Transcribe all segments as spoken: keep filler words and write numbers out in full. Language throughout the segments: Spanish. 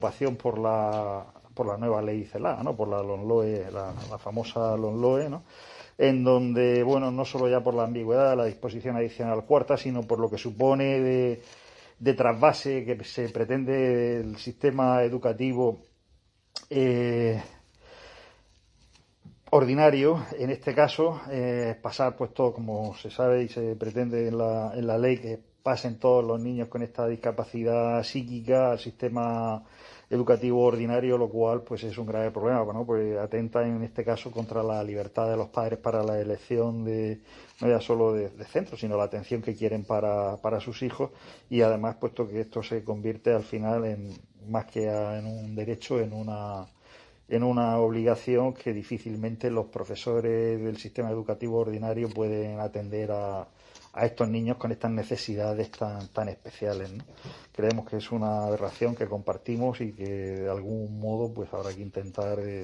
preocupación por la, por la nueva ley CELA, ¿no? Por la LOMLOE, la, la famosa LOMLOE, ¿no? En donde, bueno, no solo ya por la ambigüedad de la disposición adicional cuarta, sino por lo que supone de, de trasvase que se pretende del sistema educativo eh, ordinario, en este caso, eh, pasar pues todo, como se sabe y se pretende en la, en la ley, que pasen todos los niños con esta discapacidad psíquica al sistema educativo ordinario, lo cual pues es un grave problema, ¿no? Pues atenta en este caso contra la libertad de los padres para la elección de, no ya solo de, de centros, sino la atención que quieren para, para sus hijos, y además puesto que esto se convierte al final en, más que a, en un derecho, en una en una obligación que difícilmente los profesores del sistema educativo ordinario pueden atender a, a estos niños con estas necesidades tan, tan especiales, ¿no? Creemos que es una aberración que compartimos y que de algún modo pues habrá que intentar eh,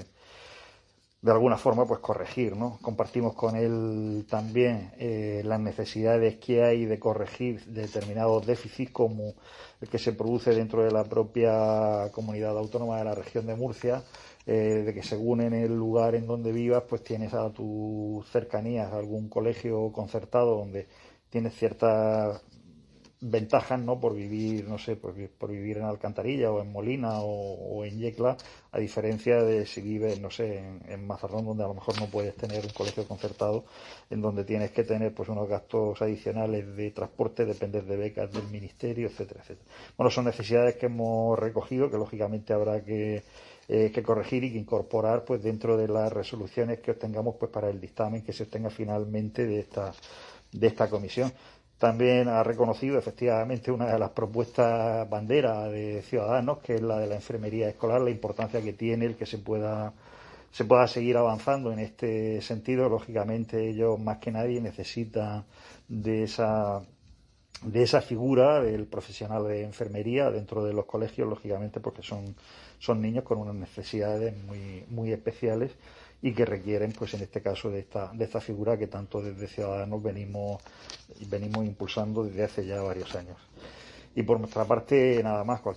de alguna forma pues corregir, ¿no? Compartimos con él también eh, las necesidades que hay de corregir determinados déficits como el que se produce dentro de la propia comunidad autónoma de la región de Murcia, eh, de que según en el lugar en donde vivas pues tienes a tus cercanías algún colegio concertado donde tienes ciertas ventajas, ¿no? Por vivir, no sé, por, por vivir en Alcantarilla o en Molina o, o en Yecla, a diferencia de si vives, no sé, en, en Mazarrón, donde a lo mejor no puedes tener un colegio concertado, en donde tienes que tener pues unos gastos adicionales de transporte, depender de becas del ministerio, etcétera, etcétera. Bueno, son necesidades que hemos recogido, que lógicamente habrá que eh, que corregir y que incorporar pues dentro de las resoluciones que obtengamos pues para el dictamen que se obtenga finalmente de esta de esta comisión. También ha reconocido efectivamente una de las propuestas bandera de Ciudadanos, que es la de la enfermería escolar, la importancia que tiene el que se pueda se pueda seguir avanzando en este sentido. Lógicamente ellos más que nadie necesitan de esa de esa figura del profesional de enfermería dentro de los colegios, lógicamente porque son, son niños con unas necesidades muy, muy especiales y que requieren, pues en este caso, de esta, de esta figura que tanto desde Ciudadanos venimos, venimos impulsando desde hace ya varios años. Y por nuestra parte, nada más.